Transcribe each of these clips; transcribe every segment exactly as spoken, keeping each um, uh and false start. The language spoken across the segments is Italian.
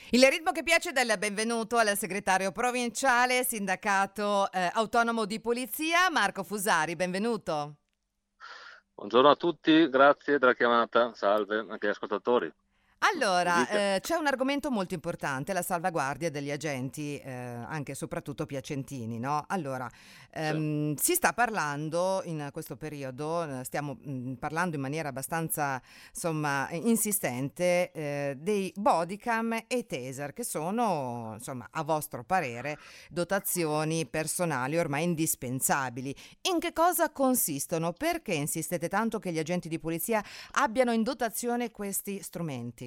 Il ritmo che piace del benvenuto al segretario provinciale, sindacato eh, autonomo di polizia, Marco Fusari, benvenuto. Buongiorno a tutti, grazie della chiamata. Salve anche agli ascoltatori. Mi Allora, dica. eh, c'è un argomento molto importante, la salvaguardia degli agenti, eh, anche e soprattutto piacentini, no? Allora, Sì. ehm, si sta parlando in questo periodo, eh, stiamo mh, parlando in maniera abbastanza, insomma, eh, insistente, eh, dei bodycam e taser, che sono, insomma, a vostro parere, dotazioni personali ormai indispensabili. In che cosa consistono? Perché insistete tanto che gli agenti di polizia abbiano in dotazione questi strumenti?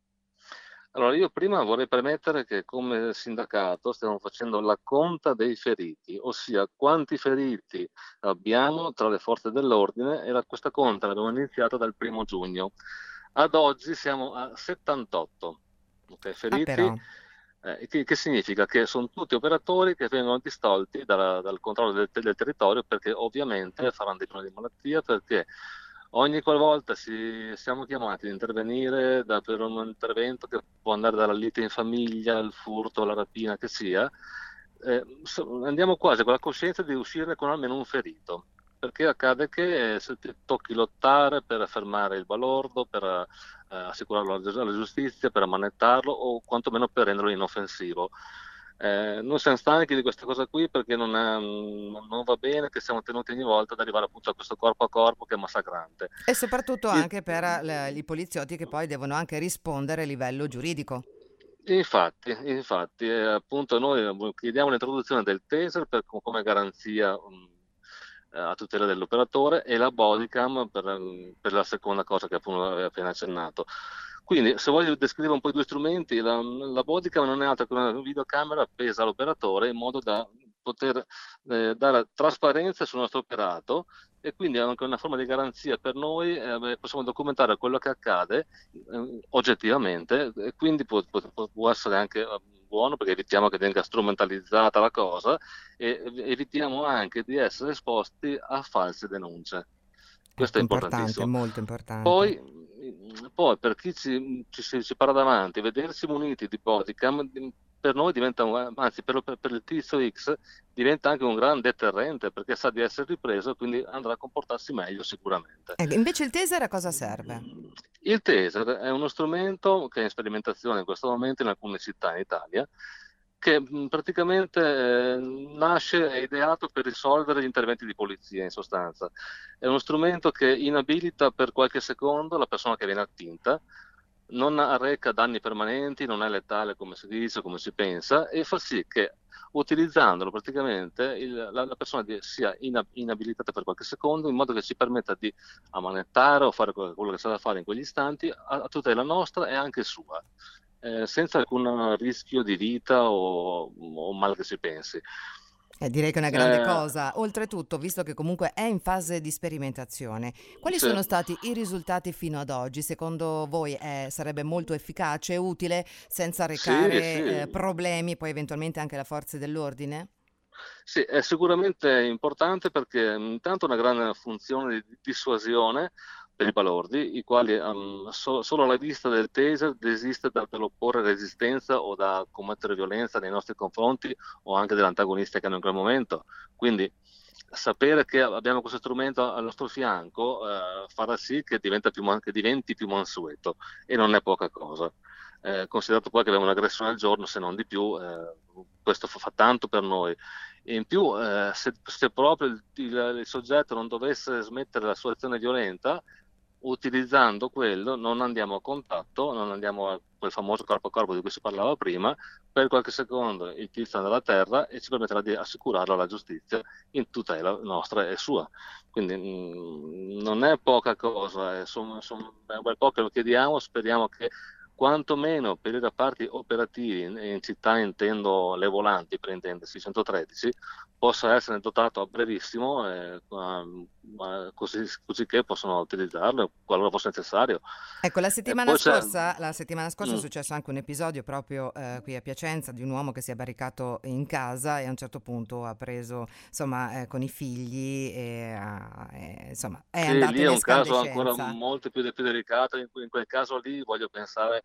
Allora, io prima vorrei premettere che come sindacato stiamo facendo la conta dei feriti, ossia quanti feriti abbiamo tra le forze dell'ordine e la- questa conta l'abbiamo iniziata dal primo giugno. Ad oggi siamo a settantotto, ok, Ah feriti. però, Eh, che, che significa che sono tutti operatori che vengono distolti dalla- dal controllo del, del territorio perché ovviamente faranno dei problemi di malattia, perché ogni qualvolta si- siamo chiamati ad intervenire da- per un intervento che può andare dalla lite in famiglia, al furto, alla rapina che sia, eh, so- andiamo quasi con la coscienza di uscire con almeno un ferito. Perché accade che eh, se ti tocchi lottare per fermare il balordo, per eh, assicurarlo alla alla giustizia, per ammanettarlo o quantomeno per renderlo inoffensivo. Eh, noi siamo stanchi di questa cosa qui perché non, è- non va bene che siamo tenuti ogni volta ad arrivare appunto a questo corpo a corpo che è massacrante. e soprattutto Il- anche per eh, i poliziotti che poi devono anche rispondere a livello giuridico. Infatti, infatti, eh, appunto noi eh, chiediamo l'introduzione del taser per- come garanzia mh, eh, a tutela dell'operatore e la bodycam per, mm, per la seconda cosa che appunto avevo appena accennato. Quindi, se voglio descrivere un po' i due strumenti, la, la bodycam non è altro che una videocamera appesa all'operatore in modo da poter eh, dare trasparenza sul nostro operato e quindi è anche una forma di garanzia per noi, eh, beh, possiamo documentare quello che accade eh, oggettivamente e quindi può, può- può essere anche eh, buono perché evitiamo che venga strumentalizzata la cosa e evitiamo anche di essere esposti a false denunce. Questo Ecco, è importante, importantissimo. molto importante. Poi, poi per chi ci, ci, si ci parla davanti, vedersi muniti di bodycam per noi diventa, un- anzi per, per- per il tizio X diventa anche un gran deterrente perché sa di essere ripreso e quindi andrà a comportarsi meglio sicuramente. Ecco, invece il taser a cosa serve? Il taser è uno strumento che è in sperimentazione in questo momento in alcune città in Italia, che mh, praticamente eh, nasce, è ideato per risolvere gli interventi di polizia in sostanza. È uno strumento che inabilita per qualche secondo la persona che viene attinta, non arreca danni permanenti, non è letale come si dice, come si pensa, e fa sì che utilizzandolo praticamente il- la, la persona di- sia ina- inabilitata per qualche secondo in modo che ci permetta di ammanettare o fare quello quello che c'è da fare in quegli istanti a, a tutela nostra e anche sua, eh, senza alcun rischio di vita o, o mal che si pensi. Eh, direi che è una grande Eh, cosa. Oltretutto, visto che comunque è in fase di sperimentazione, quali sì. sono stati i risultati fino ad oggi? Secondo voi eh, sarebbe molto efficace e utile senza Sì, recare sì. eh, problemi poi eventualmente anche alle forze dell'ordine? Sì, è sicuramente importante perché mh, intanto ha una grande funzione di dissuasione per i balordi, i quali ehm, so- solo alla vista del taser desiste da- dall'opporre resistenza o da commettere violenza nei nostri confronti o anche dell'antagonista che hanno in quel momento. Quindi sapere che abbiamo questo strumento al nostro fianco eh, farà sì che, diventa più man- che diventi più mansueto e non è poca cosa. Eh, considerato poi che abbiamo un'aggressione al giorno, se non di più, eh, questo fa, fa tanto per noi. E in più, eh, se, se proprio il, il- il soggetto non dovesse smettere la sua azione violenta, utilizzando quello non andiamo a contatto, non andiamo a quel famoso corpo a corpo di cui si parlava prima, per qualche secondo il tizio andrà a terra e ci permetterà di assicurarlo alla giustizia in tutela nostra e sua. Quindi mh, non è poca cosa, è, son- son- è un bel po' che lo chiediamo, speriamo che quantomeno per i reparti operativi in, in città, intendo le volanti per intendersi, centotredici, possa essere dotato a brevissimo, eh, um, ma così, così che possano utilizzarlo qualora fosse necessario. Ecco, la E settimana poi c'è... scorsa, la settimana scorsa è Mm, successo anche un episodio proprio eh, qui a Piacenza di un uomo che si è barricato in casa e a un certo punto ha preso, insomma, eh, con i figli e ha- e, insomma, è sì, andato lì in è un caso ancora escandescenza. molto più, più delicato, in, in quel caso lì voglio pensare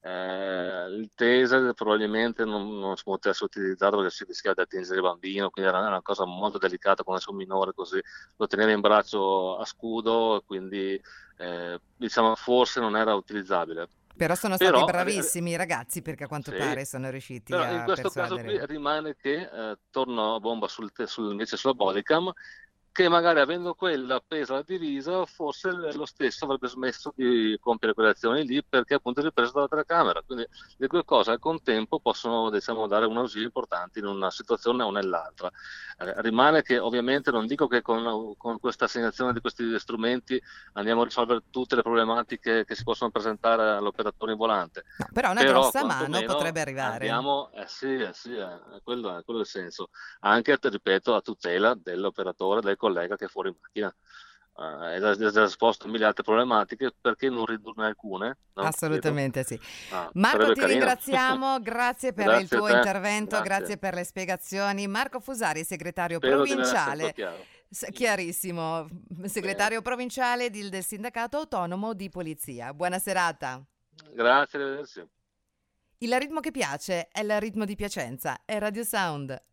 eh, il taser probabilmente non, non si potesse utilizzare perché si rischiava di attingere il bambino, quindi era una cosa molto delicata quando sei un minore, così lo teneva in braccio a scudo, quindi eh, diciamo forse non era utilizzabile. Però sono stati Però, ri- ri- bravissimi i ragazzi perché a quanto sì, pare sono riusciti però in a questo caso qui persuadere. rimane che, eh, torno a bomba sul, te- sul- invece sulla bodycam, che magari avendo quella appesa alla divisa, forse lo stesso avrebbe smesso di compiere quelle azioni lì perché appunto è ripreso dalla telecamera. Quindi le due cose al contempo possono, diciamo, dare un ausilio importante in una situazione o nell'altra. Eh, rimane che ovviamente non dico che con, con questa assegnazione di questi strumenti andiamo a risolvere tutte le problematiche che si possono presentare all'operatore in volante, No, però una però grossa mano potrebbe quantomeno arrivare. andiamo, eh sì, eh sì, eh, quello, è quello è il senso, anche, ti ripeto, a tutela dell'operatore, del collega che è fuori macchina. Eh, ed è già esposto a mille altre problematiche, perché non ridurne alcune? No? Chiedo. Assolutamente sì. Ah, Marco, sarebbe ti carino. ringraziamo, grazie per il Grazie a tuo te, intervento, grazie. grazie per le spiegazioni. Marco Fusari, segretario Spero di aver essere provinciale, chiaro. s- chiarissimo, Bene, segretario provinciale di- del Sindacato Autonomo di Polizia. Buona serata. grazie, arrivederci. Il ritmo che piace è il ritmo di Piacenza, è Radio Sound.